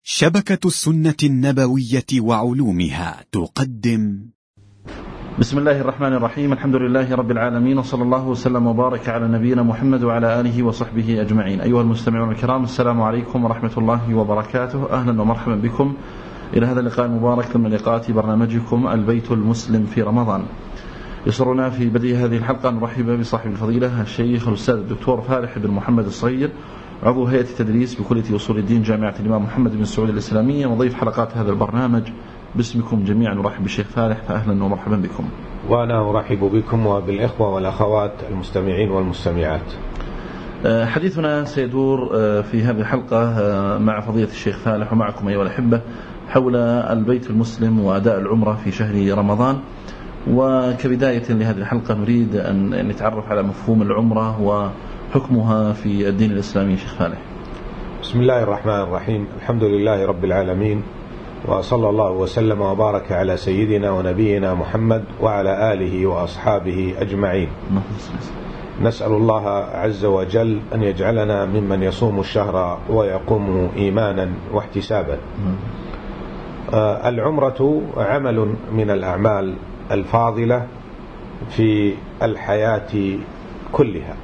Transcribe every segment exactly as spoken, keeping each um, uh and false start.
شبكة السنة النبوية وعلومها تقدم. بسم الله الرحمن الرحيم. الحمد لله رب العالمين، وصلى الله وسلم وبارك على نبينا محمد وعلى آله وصحبه أجمعين. أيها المستمعون الكرام، السلام عليكم ورحمة الله وبركاته. أهلا ومرحبا بكم إلى هذا اللقاء المبارك من لقاءات برنامجكم البيت المسلم في رمضان. يسرنا في بدء هذه الحلقة أن نرحب بصاحب الفضيلة الشيخ الأستاذ الدكتور فالح بن محمد الصغير، عضو هيئة التدريس بكلية أصول الدين جامعة الإمام محمد بن سعود الإسلامية، وضيف حلقات هذا البرنامج. باسمكم جميعا نرحب بالشيخ فالح، فأهلا ومرحبا بكم. وأنا أرحب بكم وبالإخوة والأخوات المستمعين والمستمعات. حديثنا سيدور في هذه الحلقة مع فضيلة الشيخ فالح ومعكم أيها الأحبة حول البيت المسلم وأداء العمرة في شهر رمضان. وكبداية لهذه الحلقة نريد أن نتعرف على مفهوم العمرة وحكمها في الدين الإسلامي. شيخ فالح. بسم الله الرحمن الرحيم. الحمد لله رب العالمين، وصلى الله وسلم وبارك على سيدنا ونبينا محمد وعلى آله وأصحابه أجمعين. نسأل الله عز وجل أن يجعلنا ممن يصوم الشهر ويقوم إيمانا واحتسابا. آه العمرة عمل من الأعمال الفاضلة في الحياة كلها،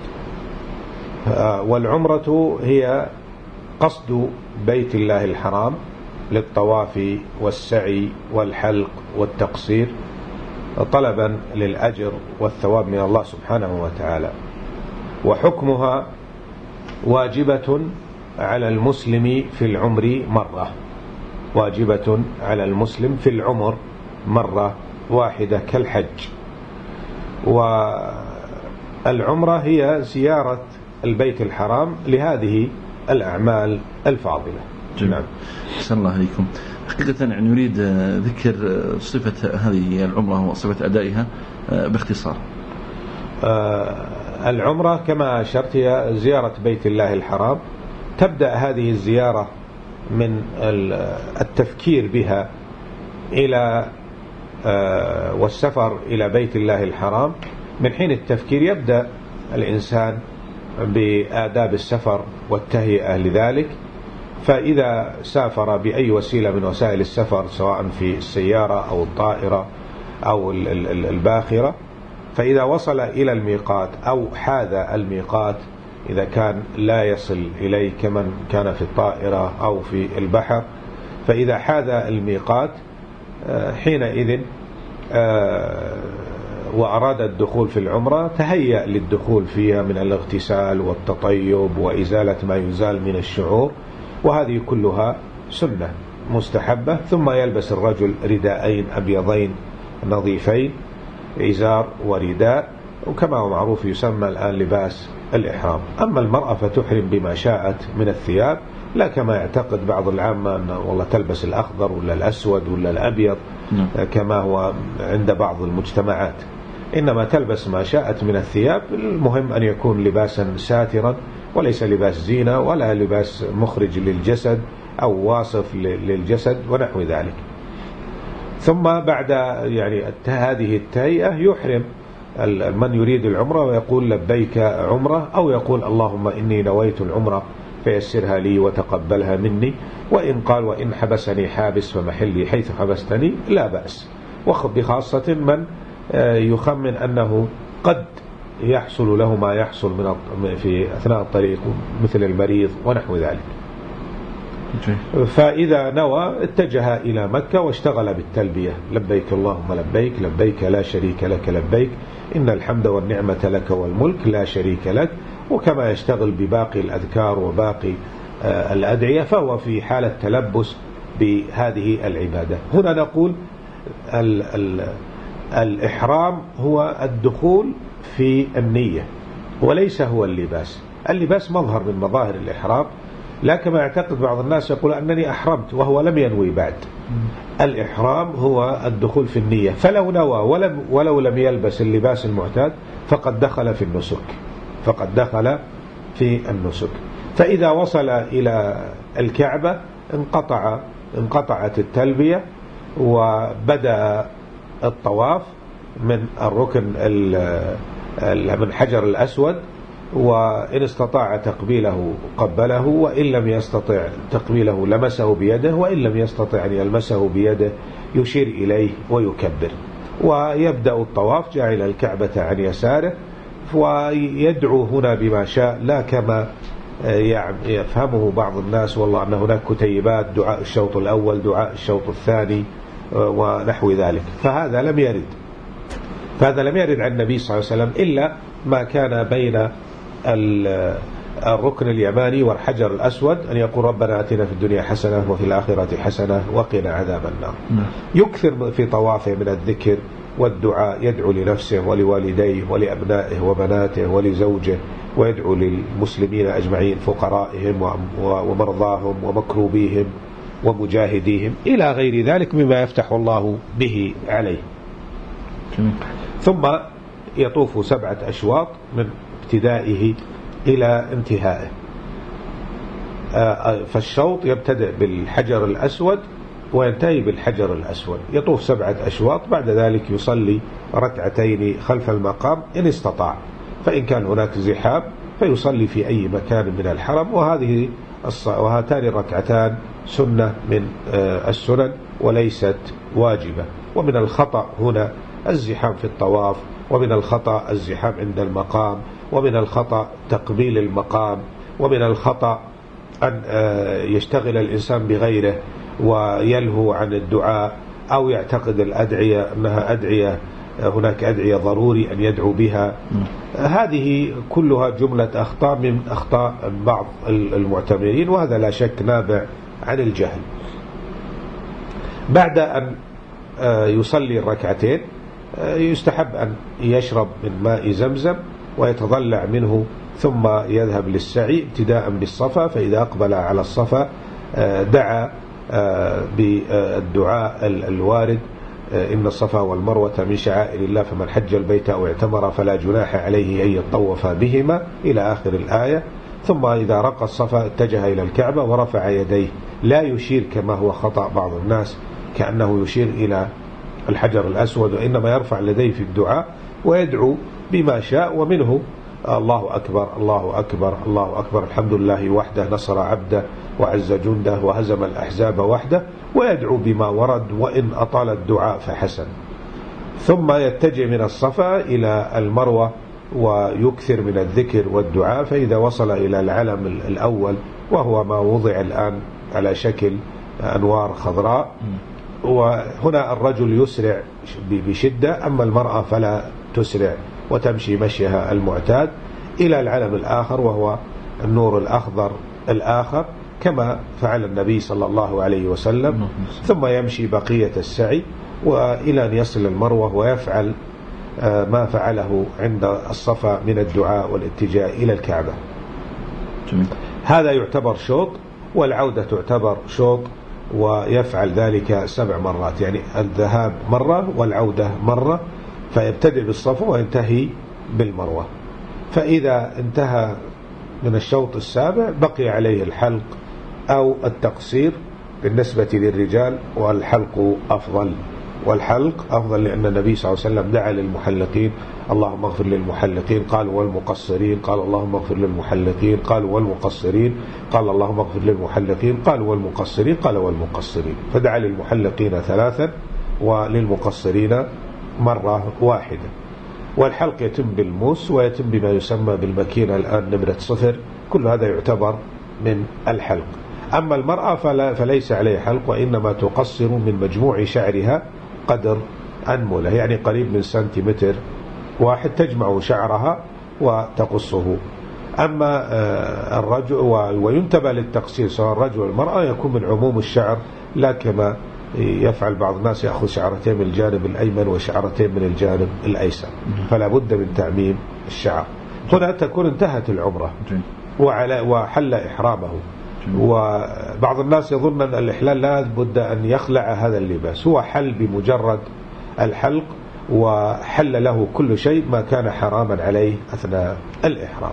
آه والعمرة هي قصد بيت الله الحرام للطواف والسعي والحلق والتقصير طلبا للأجر والثواب من الله سبحانه وتعالى. وحكمها واجبة على المسلم في العمر مرة، واجبة على المسلم في العمر مرة واحدة كالحج. والعمرة هي زيارة البيت الحرام لهذه الأعمال الفاضلة. نعم. أحسن الله عليكم. حقيقة يعني نريد ذكر صفة هذه العمرة وصفة أدائها باختصار. آه العمرة كما أشرت هي زيارة بيت الله الحرام. تبدأ هذه الزيارة من التفكير بها إلى آه والسفر إلى بيت الله الحرام. من حين التفكير يبدأ الإنسان بآداب السفر والتهيئة لذلك. فإذا سافر بأي وسيلة من وسائل السفر، سواء في السيارة أو الطائرة أو الباخرة، فإذا وصل إلى الميقات أو حاذ الميقات، إذا كان لا يصل إليه كمن كان في الطائرة أو في البحر، فإذا حاذ الميقات حينئذ وأراد الدخول في العمرة تهيأ للدخول فيها من الاغتسال والتطيب وإزالة ما يزال من الشعور، وهذه كلها سنة مستحبة. ثم يلبس الرجل رداءين أبيضين نظيفين، إزار ورداء، وكما هو معروف يسمى الآن لباس الإحرام. أما المرأة فتحرم بما شاءت من الثياب، لا كما يعتقد بعض العامة أن والله تلبس الأخضر ولا الأسود ولا الأبيض كما هو عند بعض المجتمعات، إنما تلبس ما شاءت من الثياب. المهم أن يكون لباسا ساترا، وليس لباس زينة ولا لباس مخرج للجسد أو واصف للجسد ونحو ذلك. ثم بعد يعني هذه التهيئة يحرم من يريد العمرة ويقول لبيك عمرة، أو يقول اللهم إني نويت العمرة فيسرها لي وتقبلها مني. وإن قال وإن حبسني حابس فمحلي حيث حبستني لا بأس، وبخاصة من يخمن أنه قد يحصل له ما يحصل من في أثناء الطريق مثل المريض ونحو ذلك. فإذا نوى اتجه إلى مكة واشتغل بالتلبية: لبيك اللهم لبيك، لبيك لا شريك لك لبيك، إن الحمد والنعمة لك والملك لا شريك لك. وكما يشتغل بباقي الأذكار وباقي الأدعية، فهو في حالة تلبس بهذه العبادة. هنا نقول ال ال الإحرام هو الدخول في النية، وليس هو اللباس. اللباس مظهر من مظاهر الإحرام، لا كما يعتقد بعض الناس يقول أنني أحرمت وهو لم ينوي بعد. الإحرام هو الدخول في النية، فلو نوى ولم ولو لم يلبس اللباس المعتاد فقد دخل في النسك، فقد دخل في النسك. فإذا وصل إلى الكعبة انقطع انقطعت التلبية، وبدأ الطواف من الركن من حجر الأسود وإن استطاع تقبيله قبله، وإن لم يستطع تقبيله لمسه بيده، وإن لم يستطع أن يلمسه بيده يشير إليه ويكبر، ويبدأ الطواف جاعل الكعبة عن يساره، ويدعو هنا بما شاء، لا كما يفهمه بعض الناس والله أن هناك كتيبات دعاء الشوط الأول دعاء الشوط الثاني ونحو ذلك، فهذا لم يرد فهذا لم يرد عن النبي صلى الله عليه وسلم إلا ما كان بين الركن اليماني والحجر الأسود، أن يقول ربنا آتنا في الدنيا حسنة وفي الآخرة حسنة وقنا عذاب النار. يكثر في طوافه من الذكر والدعاء، يدعو لنفسه ولوالديه ولأبنائه وبناته ولزوجه، ويدعو للمسلمين أجمعين، فقرائهم ومرضاهم ومكروبيهم ومجاهديهم إلى غير ذلك مما يفتح الله به عليه. ثم يطوف سبعة أشواط من ابتدائه إلى انتهائه. فالشوط يبتدئ بالحجر الأسود وينتهي بالحجر الأسود، يطوف سبعة أشواط، بعد ذلك يصلي ركعتين خلف المقام إن استطاع، فإن كان هناك زحام فيصلي في أي مكان من الحرم. وهذه وهاتان الركعتان سنة من السنن وليست واجبة. ومن الخطأ هنا الزحام في الطواف، ومن الخطأ الزحام عند المقام، ومن الخطأ تقبيل المقام، ومن الخطأ أن يشتغل الإنسان بغيره ويلهو عن الدعاء، أو يعتقد الأدعية أنها أدعية، هناك أدعية ضروري أن يدعو بها. هذه كلها جملة أخطاء من أخطاء بعض المعتمرين، وهذا لا شك نابع عن الجهل. بعد أن يصلي الركعتين يستحب أن يشرب من ماء زمزم ويتضلع منه، ثم يذهب للسعي ابتداء بالصفا، فإذا أقبل على الصفا دعا بالدعاء الوارد: إن الصفا والمروة من شعائر الله فمن حج البيت أو اعتمر فلا جناح عليه أن يطوف بهما إلى آخر الآية. ثم إذا رقى الصفا اتجه إلى الكعبة ورفع يديه، لا يشير كما هو خطأ بعض الناس كأنه يشير إلى الحجر الأسود، وإنما يرفع يديه في الدعاء ويدعو بما شاء، ومنه الله أكبر الله أكبر الله أكبر، الحمد لله وحده نصر عبده وعز جنده وهزم الأحزاب وحده، ويدعو بما ورد، وإن أطال الدعاء فحسن. ثم يتجه من الصفا إلى المروة ويكثر من الذكر والدعاء، فإذا وصل إلى العلم الأول وهو ما وضع الآن على شكل أنوار خضراء، وهنا الرجل يسرع بشدة، أما المرأة فلا تسرع وتمشي مشيها المعتاد إلى العلم الآخر وهو النور الأخضر الآخر، كما فعل النبي صلى الله عليه وسلم. ثم يمشي بقية السعي وإلى أن يصل المروة ويفعل ما فعله عند الصفا من الدعاء والاتجاه إلى الكعبة. هذا يعتبر شوط، والعودة تعتبر شوط، ويفعل ذلك سبع مرات، يعني الذهاب مرة والعودة مرة، فيبتدئ بالصفا وينتهي بالمروة. فإذا انتهى من الشوط السابع بقي عليه الحلق أو التقصير بالنسبة للرجال، والحلق أفضل، والحلق أفضل لأن النبي صلى الله عليه وسلم دعا للمحلقين: اللهم اغفر للمحلقين، قالوا والمقصرين، قال اللهم اغفر للمحلقين، قالوا والمقصرين، قال اللهم اغفر للمحلقين، قالوا والمقصرين، قال والمقصرين، فدعا للمحلقين ثلاثا وللمقصرين مرة واحدة. والحلق يتم بالموس ويتم بما يسمى بالمكينة الآن نمرة صفر، كل هذا يعتبر من الحلق. أما المرأة فلا فليس عليه حلق، وإنما تقصر من مجموع شعرها قدر أنملة، يعني قريب من سنتيمتر واحد، تجمع شعرها وتقصه. أما الرجل، وينتبه للتقصير سواء الرجل والمرأة، يكون من عموم الشعر، لا كما يفعل بعض الناس يأخذ شعرتين من الجانب الأيمن وشعرتين من الجانب الأيسر، فلا بد من تعميم الشعر. هنا تكون انتهت العمرة وعلى وحل إحرامه. وبعض الناس يظن أن الإحلال لا بد أن يخلع هذا اللباس، هو حل بمجرد الحلق، وحل له كل شيء ما كان حراما عليه أثناء الإحرام.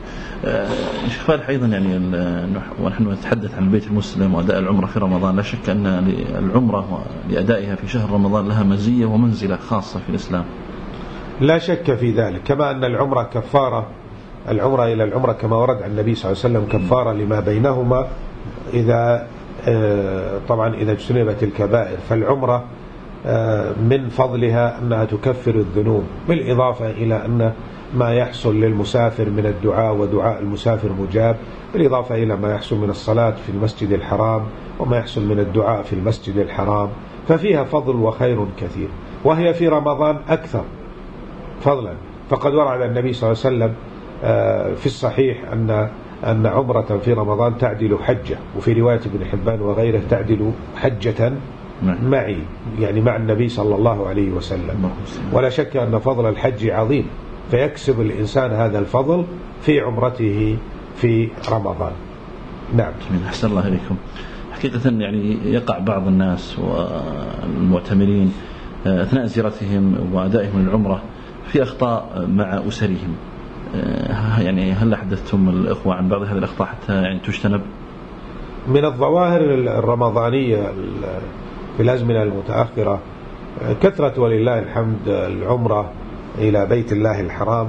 شيخ فالح، أيضا يعني ونحن نتحدث عن البيت المسلم وأداء العمرة في رمضان، لا شك أن العمرة لأدائها في شهر رمضان لها مزية ومنزلة خاصة في الإسلام. لا شك في ذلك، كما أن العمرة كفارة العمرة إلى العمرة كما ورد عن النبي صلى الله عليه وسلم كفارة لما بينهما إذا طبعا إذا اجتنبت الكبائر. فالعمرة من فضلها أنها تكفر الذنوب، بالإضافة إلى أن ما يحصل للمسافر من الدعاء ودعاء المسافر مجاب، بالإضافة إلى ما يحصل من الصلاة في المسجد الحرام وما يحصل من الدعاء في المسجد الحرام، ففيها فضل وخير كثير، وهي في رمضان أكثر فضلا. فقد ورد النبي صلى الله عليه وسلم في الصحيح أن أن عمرة في رمضان تعدل حجة، وفي رواية ابن حبان وغيره تعدل حجة معي، يعني مع النبي صلى الله عليه وسلم. ولا شك أن فضل الحج عظيم، فيكسب الإنسان هذا الفضل في عمرته في رمضان. نعم. أحسن الله إليكم. حقيقة يعني يقع بعض الناس والمعتمرين أثناء زيارتهم وأدائهم للعمرة في أخطاء مع أسرهم، يعني هل حدثتم الإخوة عن بعض هذه الأخطاء حتى يعني تجتنب؟ من الظواهر الرمضانية في الأزمنة المتأخرة كثرة ولله الحمد العمرة إلى بيت الله الحرام،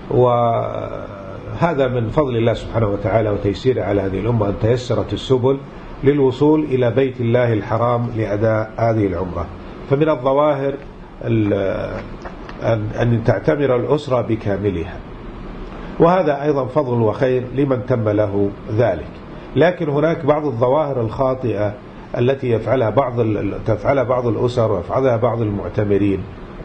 وهذا من فضل الله سبحانه وتعالى وتيسيره على هذه الأمة أن تيسرت السبل للوصول إلى بيت الله الحرام لأداء هذه العمرة. فمن الظواهر أن تعتمر الأسرة بكاملها، وهذا أيضا فضل وخير لمن تم له ذلك. لكن هناك بعض الظواهر الخاطئة التي يفعلها بعض تفعلها بعض الأسر ويفعلها بعض المعتمرين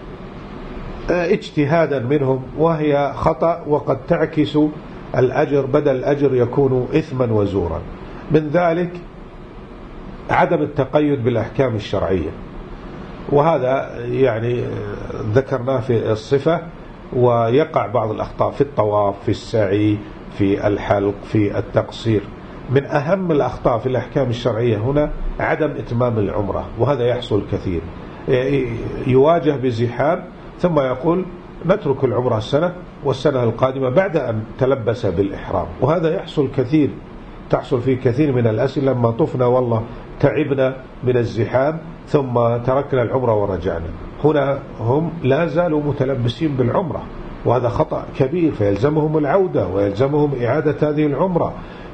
اجتهادا منهم، وهي خطأ وقد تعكس الأجر، بدل الأجر يكون إثما وزورا. من ذلك عدم التقيد بالأحكام الشرعية، وهذا يعني ذكرناه في الصفة. ويقع بعض الأخطاء في الطواف، في السعي، في الحلق، في التقصير. من أهم الأخطاء في الأحكام الشرعية هنا عدم إتمام العمرة، وهذا يحصل كثير. يواجه بزحام ثم يقول نترك العمرة السنة والسنة القادمة بعد أن تلبس بالإحرام، وهذا يحصل كثير، تحصل فيه كثير من الأسئلة لما طفنا والله تعبنا من الزحام ثم تركنا العمرة ورجعنا. هنا هم لا زالوا متلبسين بالعمرة، وهذا خطأ كبير، فيلزمهم العودة ويلزمهم إعادة هذه العمرة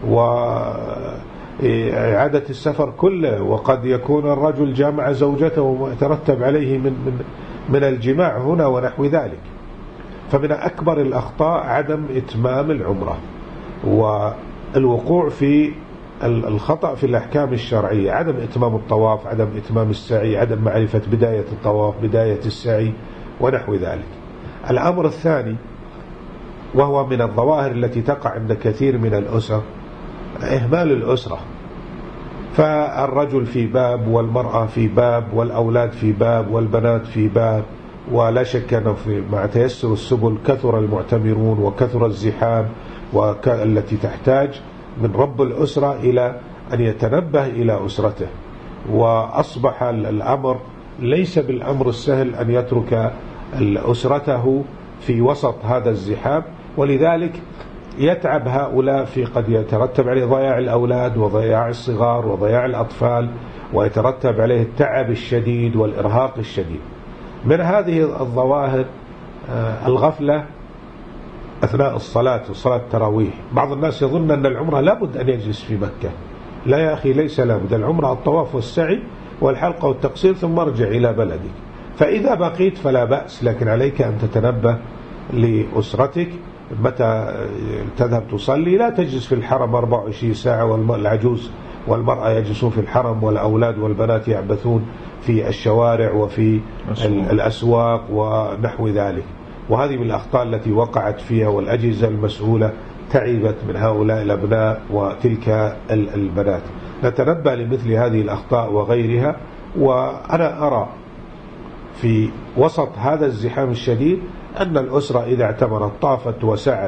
وإعادة السفر كله. وقد يكون الرجل جامع زوجته ويترتب عليه من, من, من الجماع هنا ونحو ذلك. فمن أكبر الأخطاء عدم إتمام العمرة والوقوع في الخطأ في الأحكام الشرعية، عدم إتمام الطواف، عدم إتمام السعي، عدم معرفة بداية الطواف، بداية السعي ونحو ذلك. الأمر الثاني وهو من الظواهر التي تقع عند كثير من الأسر إهمال الأسرة، فالرجل في باب والمرأة في باب والأولاد في باب والبنات في باب. ولا شك أنه مع تيسر السبل كثر المعتمرون وكثر الزحام والتي تحتاج من رب الأسرة إلى أن يتنبه إلى أسرته، وأصبح الأمر ليس بالأمر السهل أن يترك أسرته في وسط هذا الزحام. ولذلك يتعب هؤلاء في قد يترتب عليه ضياع الأولاد وضياع الصغار وضياع الأطفال، ويترتب عليه التعب الشديد والإرهاق الشديد. من هذه الظواهر الغفلة أثناء الصلاة وصلاة التراويح. بعض الناس يظن أن العمرة لابد أن يجلس في مكة. لا يا أخي، ليس لابد. العمرة الطواف والسعي والحلقة والتقصير ثم ارجع إلى بلدك. فإذا بقيت فلا بأس، لكن عليك أن تتنبه لأسرتك متى تذهب تصلي. لا تجلس في الحرم أربع وعشرين ساعة والعجوز والمرأة يجلسون في الحرم والأولاد والبنات يعبثون في الشوارع وفي أسواق. الأسواق ونحو ذلك. وهذه من الأخطاء التي وقعت فيها، والأجهزة المسؤولة تعبت من هؤلاء الأبناء وتلك البنات. نتنبه لمثل هذه الأخطاء وغيرها. وأنا أرى في وسط هذا الزحام الشديد أن الأسرة إذا اعتمرت طافت وسعت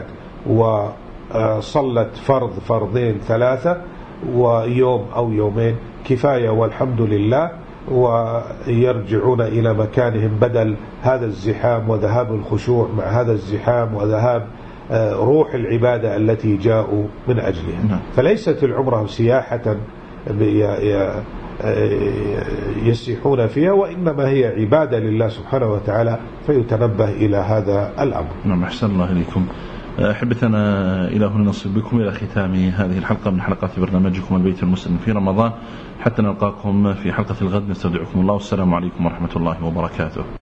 وصلت فرض فرضين ثلاثة ويوم أو يومين كفاية والحمد لله، ويرجعون إلى مكانهم بدل هذا الزحام وذهاب الخشوع مع هذا الزحام وذهاب روح العبادة التي جاءوا من أجلها. فليست العمرة سياحة يسيحون فيها، وإنما هي عبادة لله سبحانه وتعالى، فيتنبه إلى هذا الأمر. نعم، أحسن الله إليكم. أحبتنا إلى هنا نصل بكم إلى ختام هذه الحلقة من حلقات برنامجكم البيت المسلم في رمضان، حتى نلقاكم في حلقة الغد نستودعكم الله، والسلام عليكم ورحمة الله وبركاته.